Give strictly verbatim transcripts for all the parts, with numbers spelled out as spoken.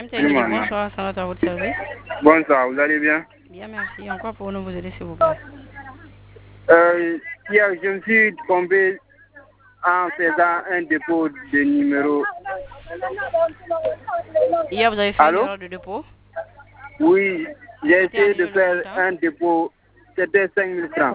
M T G, bonsoir, ça va à votre service? Bonsoir, vous allez bien? Bien, merci. En quoi pour nous vous aider, s'il vous plaît? Euh, hier, je me suis trompé en faisant un dépôt de numéro. Hier, vous avez fait Allô? une erreur de dépôt? Oui, j'ai C'était à essayé de niveau de faire montant? un dépôt, c'était cinq mille francs.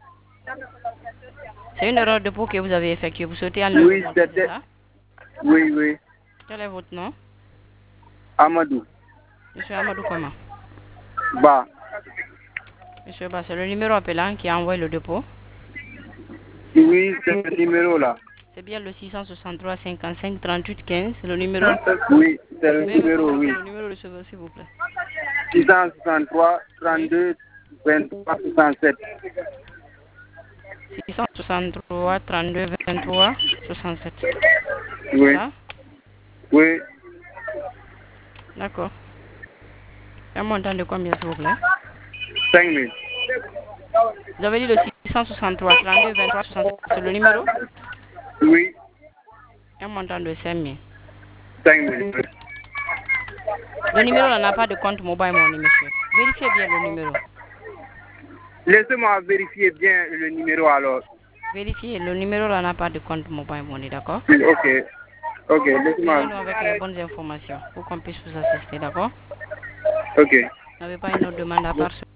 C'est une erreur de dépôt que vous avez effectuée. Vous souhaitez annuler le Oui, montant, c'est c'était. ça? Oui, oui. Quel est votre nom? Amadou. Monsieur Amadou comment? Bah, Monsieur Ba, c'est le numéro appelant qui a envoyé le dépôt. oui, c'est ce numéro-là. C'est bien le six cent soixante-trois cinquante-cinq trente-huit quinze, c'est le numéro? Oui, c'est le Veuillez me numéro, confirmer oui. le numéro de serveur, s'il vous plaît. six cent soixante-trois, Oui. trente-deux, vingt-trois, soixante-sept. six cent soixante-trois trente-deux vingt-trois soixante-sept. C'est Oui, ça? oui, D'accord. Un montant de combien, s'il vous plaît? cinq mille. Vous avez dit le six cent soixante-trois trente-deux vingt-trois soixante-sept, c'est le numéro? Oui, Un montant de cinq mille. cinq mille. Oui. Le numéro là n'a pas de compte mobile money, monsieur. Vérifiez bien le numéro. Laissez-moi vérifier bien le numéro alors. Vérifiez, le numéro là n'a pas de compte mobile money, d'accord? Ok, ok, laissez-moi. Veuillez nous avec les bonnes informations pour qu'on puisse vous assister, d'accord? Ok. Vous n'avez pas une autre demande à part ce